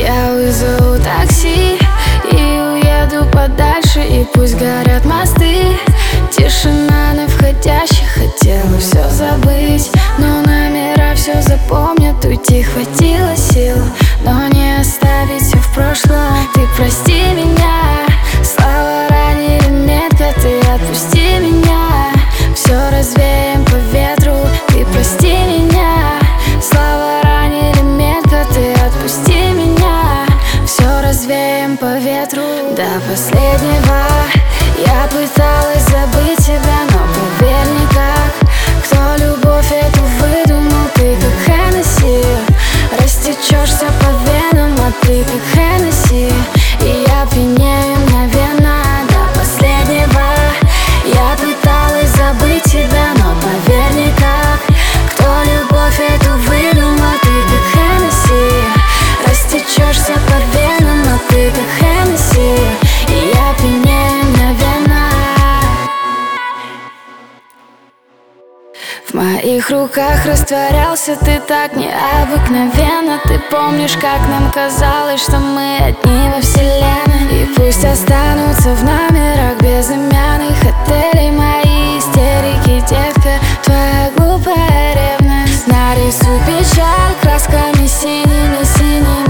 Я вызову такси и уеду подальше, и пусть горят мосты. Тишина на входящих, хотела все забыть, но номера все запомнят. Уйти хватило сил, но не оставить все в прошлом. Ты прости меня, слова ранили метко. Ты отпусти меня, все развеем по ветру. Ты прости меня, слова ранили метко. Ты отпусти меня, все развеем по ветру. До последнего я пыталась забыть тебя, но поверь никак. Кто любовь эту выдумал? Ты как Хеннесси, растечешься по венам, а ты как Хеннесси. И я пьянею мгновенно. До последнего я пыталась забыть тебя, но поверь никак. Кто любовь эту выдумал? Ты как Хеннесси, растечешься по венам, а ты как Хеннесси. И я пьянею мгновенно. В моих руках растворялся ты так необыкновенно. Ты помнишь, как нам казалось, что мы одни во вселенной? И пусть останутся в номерах безымянных отелей мои истерики, детка, твоя глупая ревность. Нарисуй печаль красками синими, синими.